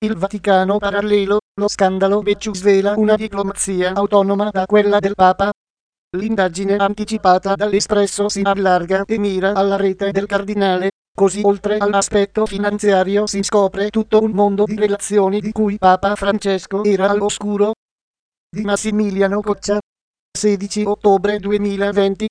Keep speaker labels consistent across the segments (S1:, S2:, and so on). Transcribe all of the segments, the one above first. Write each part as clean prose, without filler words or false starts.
S1: Il Vaticano parallelo, lo scandalo Becciu svela una diplomazia autonoma da quella del Papa. L'indagine anticipata dall'Espresso si allarga e mira alla rete del cardinale, così oltre all'aspetto finanziario si scopre tutto un mondo di relazioni di cui Papa Francesco era all'oscuro. Di Massimiliano Coccia, 16 ottobre 2020.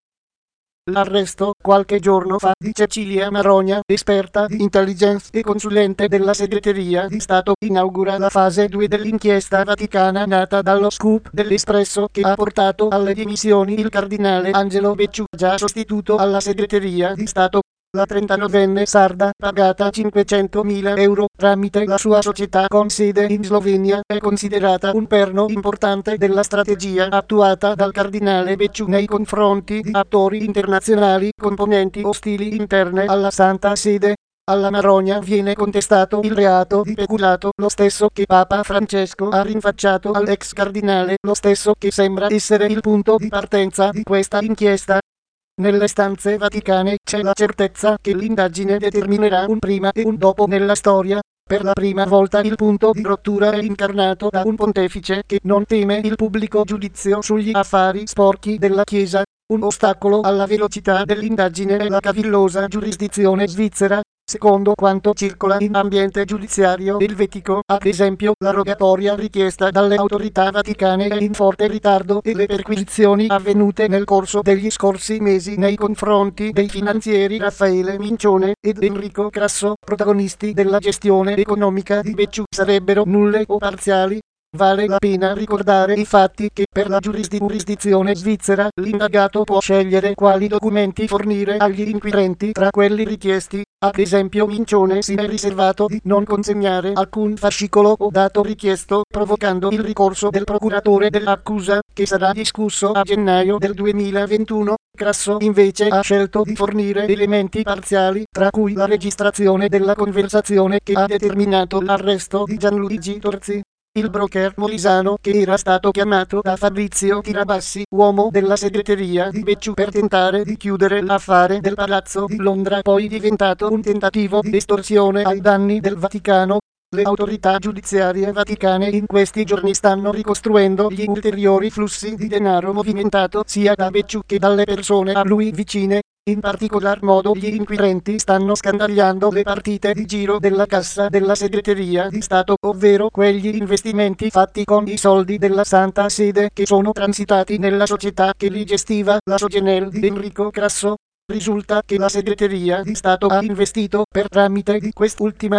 S1: L'arresto qualche giorno fa di Cecilia Marogna, esperta di intelligence e consulente della segreteria di Stato, inaugura la fase 2 dell'inchiesta vaticana nata dallo scoop dell'Espresso che ha portato alle dimissioni il cardinale Angelo Becciu, già sostituto alla segreteria di Stato. La 39enne sarda, pagata 500.000 euro tramite la sua società con sede in Slovenia, è considerata un perno importante della strategia attuata dal cardinale Becciu nei confronti di attori internazionali componenti ostili interne alla Santa Sede. Alla Marogna viene contestato il reato di peculato, lo stesso che Papa Francesco ha rinfacciato all'ex cardinale, lo stesso che sembra essere il punto di partenza di questa inchiesta. Nelle stanze vaticane c'è la certezza che l'indagine determinerà un prima e un dopo nella storia. Per la prima volta il punto di rottura è incarnato da un pontefice che non teme il pubblico giudizio sugli affari sporchi della Chiesa. Un ostacolo alla velocità dell'indagine è la cavillosa giurisdizione svizzera. Secondo quanto circola in ambiente giudiziario elvetico, ad esempio, la rogatoria richiesta dalle autorità vaticane è in forte ritardo e le perquisizioni avvenute nel corso degli scorsi mesi nei confronti dei finanzieri Raffaele Mincione ed Enrico Crasso, protagonisti della gestione economica di Becciu, sarebbero nulle o parziali. Vale la pena ricordare infatti che per la giurisdizione svizzera l'indagato può scegliere quali documenti fornire agli inquirenti tra quelli richiesti. Ad esempio Mincione si è riservato di non consegnare alcun fascicolo o dato richiesto, provocando il ricorso del procuratore dell'accusa, che sarà discusso a gennaio del 2021. Crasso invece ha scelto di fornire elementi parziali, tra cui la registrazione della conversazione che ha determinato l'arresto di Gianluigi Torzi. Il broker molisano, che era stato chiamato da Fabrizio Tirabassi, uomo della segreteria di Becciu, per tentare di chiudere l'affare del Palazzo di Londra, poi diventato un tentativo di estorsione ai danni del Vaticano. Le autorità giudiziarie vaticane in questi giorni stanno ricostruendo gli ulteriori flussi di denaro movimentato sia da Becciu che dalle persone a lui vicine. In particolar modo gli inquirenti stanno scandagliando le partite di giro della cassa della segreteria di Stato, ovvero quegli investimenti fatti con i soldi della Santa Sede che sono transitati nella società che li gestiva, la Sogenel di Enrico Crasso. Risulta che la segreteria di Stato ha investito per tramite di quest'ultima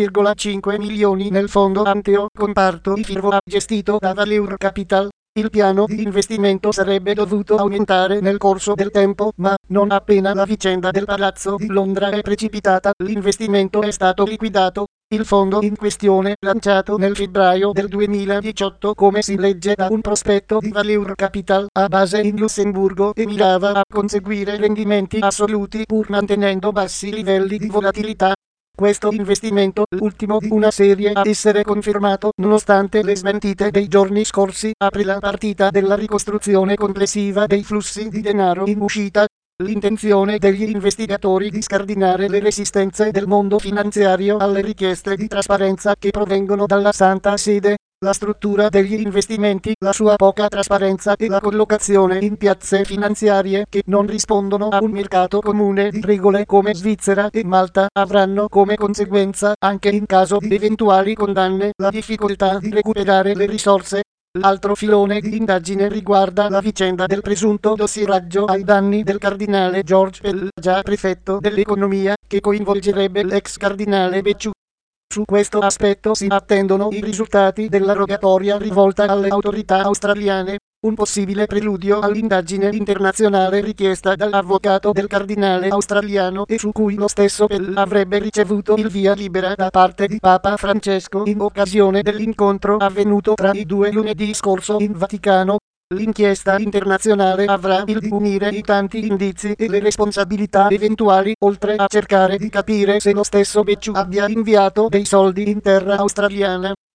S1: 1,5 milioni nel fondo Anteo, comparto di Firvo gestito da Valeur Capital. Il piano di investimento sarebbe dovuto aumentare nel corso del tempo, ma non appena la vicenda del Palazzo di Londra è precipitata, l'investimento è stato liquidato. Il fondo in questione, lanciato nel febbraio del 2018 come si legge da un prospetto di Valeur Capital, ha base in Lussemburgo e mirava a conseguire rendimenti assoluti pur mantenendo bassi livelli di volatilità. Questo investimento, l'ultimo di una serie a essere confermato nonostante le smentite dei giorni scorsi, apre la partita della ricostruzione complessiva dei flussi di denaro in uscita. L'intenzione degli investigatori di scardinare le resistenze del mondo finanziario alle richieste di trasparenza che provengono dalla Santa Sede. La struttura degli investimenti, la sua poca trasparenza e la collocazione in piazze finanziarie che non rispondono a un mercato comune di regole come Svizzera e Malta avranno come conseguenza, anche in caso di eventuali condanne, la difficoltà di recuperare le risorse. L'altro filone di indagine riguarda la vicenda del presunto dossieraggio ai danni del cardinale George Pell, già prefetto dell'economia, che coinvolgerebbe l'ex cardinale Becciu. Su questo aspetto si attendono i risultati della rogatoria rivolta alle autorità australiane, un possibile preludio all'indagine internazionale richiesta dall'avvocato del cardinale australiano e su cui lo stesso Pell avrebbe ricevuto il via libera da parte di Papa Francesco in occasione dell'incontro avvenuto tra i due lunedì scorso in Vaticano. L'inchiesta internazionale avrà il di unire i tanti indizi e le responsabilità eventuali, oltre a cercare di capire se lo stesso Becciu abbia inviato dei soldi in terra australiana.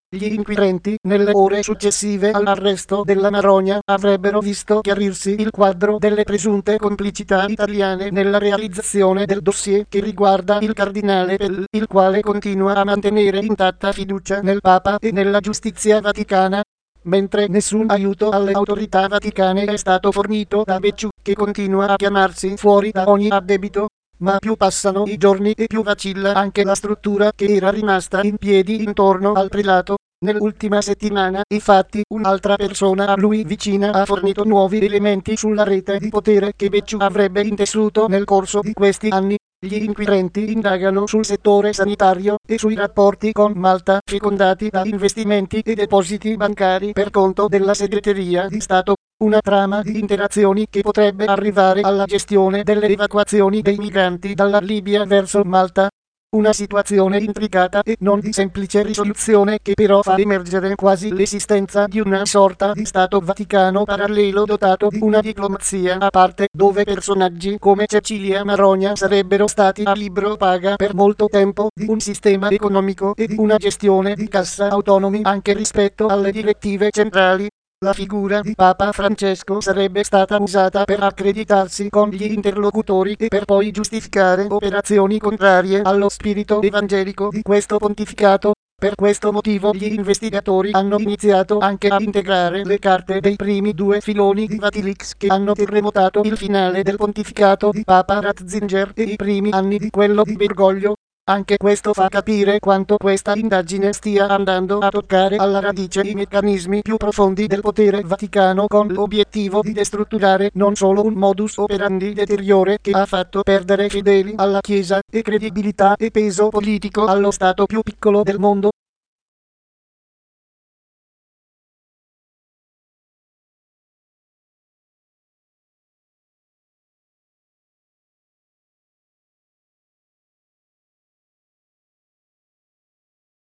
S1: Gli inquirenti, nelle ore successive all'arresto della Marogna, avrebbero visto chiarirsi il quadro delle presunte complicità italiane nella realizzazione del dossier che riguarda il cardinale Pell, il quale continua a mantenere intatta fiducia nel Papa e nella giustizia vaticana, mentre nessun aiuto alle autorità vaticane è stato fornito da Becciu, che continua a chiamarsi fuori da ogni addebito. Ma più passano i giorni e più vacilla anche la struttura che era rimasta in piedi intorno al prelato. Nell'ultima settimana, infatti, un'altra persona a lui vicina ha fornito nuovi elementi sulla rete di potere che Becciu avrebbe intessuto nel corso di questi anni. Gli inquirenti indagano sul settore sanitario e sui rapporti con Malta, fecondati da investimenti e depositi bancari per conto della segreteria di Stato. Una trama di interazioni che potrebbe arrivare alla gestione delle evacuazioni dei migranti dalla Libia verso Malta. Una situazione intricata e non di semplice risoluzione che però fa emergere quasi l'esistenza di una sorta di Stato Vaticano parallelo dotato di una diplomazia a parte, dove personaggi come Cecilia Marogna sarebbero stati a libro paga per molto tempo, di un sistema economico e di una gestione di cassa autonomi anche rispetto alle direttive centrali. La figura di Papa Francesco sarebbe stata usata per accreditarsi con gli interlocutori e per poi giustificare operazioni contrarie allo spirito evangelico di questo pontificato. Per questo motivo gli investigatori hanno iniziato anche a integrare le carte dei primi due filoni di Vatilix che hanno terremotato il finale del pontificato di Papa Ratzinger e i primi anni di quello di Bergoglio. Anche questo fa capire quanto questa indagine stia andando a toccare alla radice i meccanismi più profondi del potere vaticano, con l'obiettivo di destrutturare non solo un modus operandi deteriore che ha fatto perdere fedeli alla Chiesa e credibilità e peso politico allo Stato più piccolo del mondo,